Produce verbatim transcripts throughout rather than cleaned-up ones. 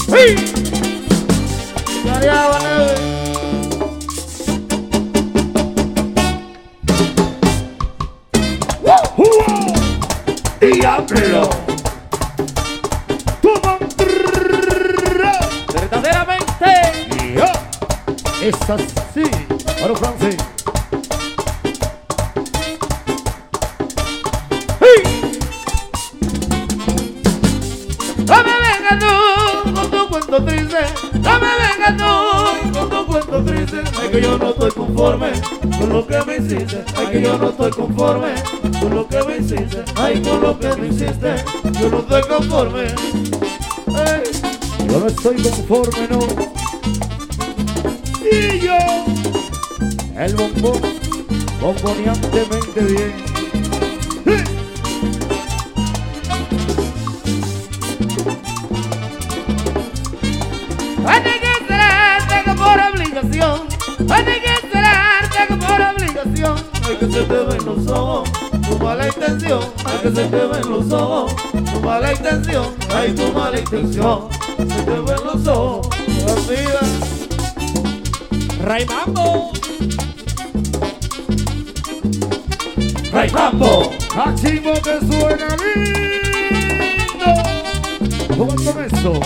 ¡Sí! María Diablo. Verdaderamente. Yo. Es así. Para Francis. No me vengas tú con tu cuento triste. No me vengas tú con tu cuento triste. Ay, que yo no estoy conforme con lo que me hiciste. Ay, que yo no estoy conforme con lo que me hiciste. Ay, con lo que me hiciste. Yo no estoy conforme. Ay, yo no estoy conforme, no. Y yo, el bombón, bomboneantemente bien. Hay que esperarte por obligación. Hay que esperarte por obligación. Hay que se te ven los ojos, tu mala intención. Hay que se te ven los ojos, tu mala intención. Hay tu mala intención. Se te ven los ojos, la vida. Raimambo. Raimambo. Cachimbo que suena lindo. ¿Cómo con eso?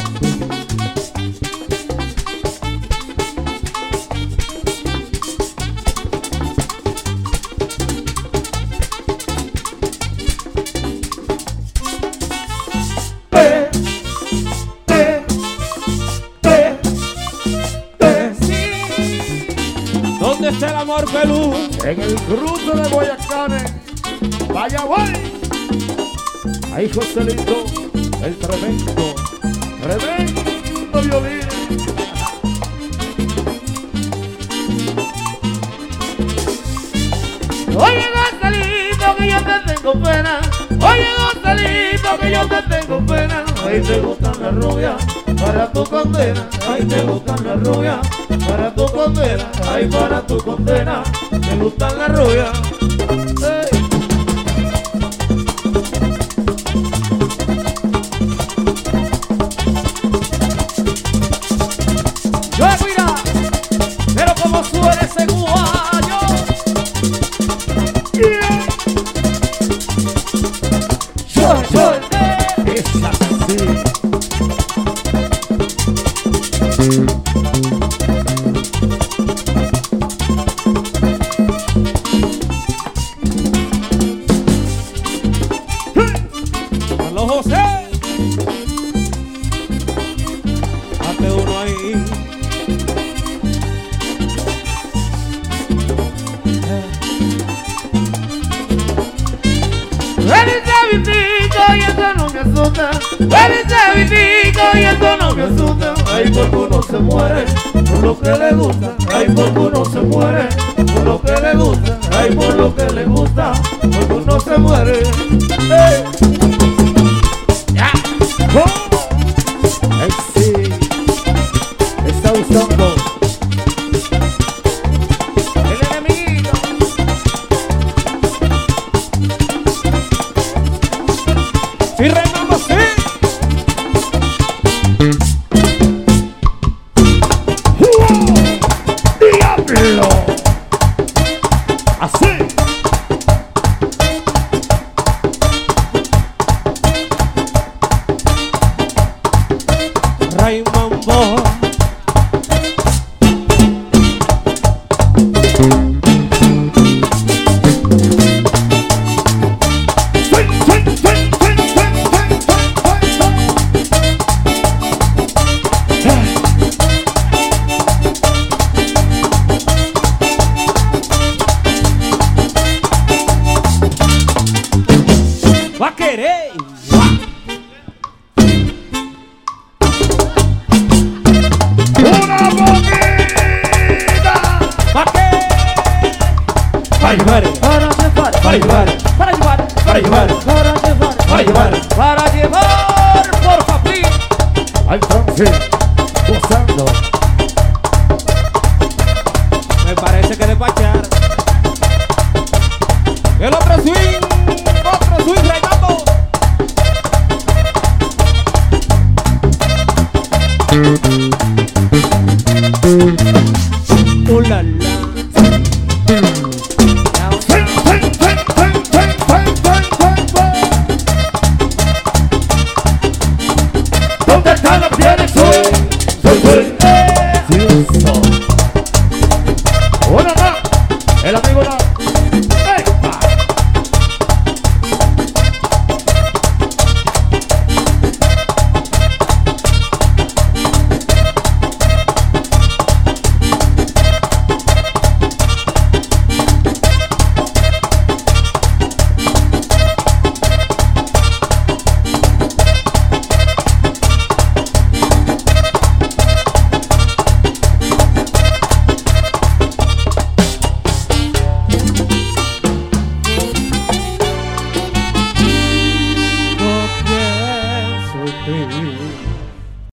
¿Dónde está el amor pelú? En el cruce de Guayacanes, vaya voy. Ahí Joselito, el tremendo, tremendo violín. Oye Joselito, que yo te tengo pena. Oye Joselito, que yo te tengo pena. Ahí te gustan las rubias para tu condena. Ahí te gustan las rubias para tu condena. Ahí para tu condena. Te gustan las rubias. Hey. Yo mira, pero como suena ese guayo. Yeah. Yo, yo, es así. Carlos José. Hazte uno ahí. Feliz Vitico y esto no me asusta. Feliz Vitico y esto no me asusta. Ay, porque uno se muere por lo que le gusta. Ay, porque uno se muere por lo que le gusta. Ay, por lo que le gusta. Porque uno se muere. Hey. Ya. Oh. Ay, sí. Está usando el enemigo. Y Raimambo, sí. ¡Diablo! Así. Raimambo. Va a querer. ¡Una boquita! Va a querer. Para llevar. Para llevar, Para llevar. para llevar, Para llevar. para llevar, Para llevar. para llevar, por favor. Al Francis, gozando. Me parece que despachar. El otro swing. Otro swing, Raimambo. Sí, sí, sí.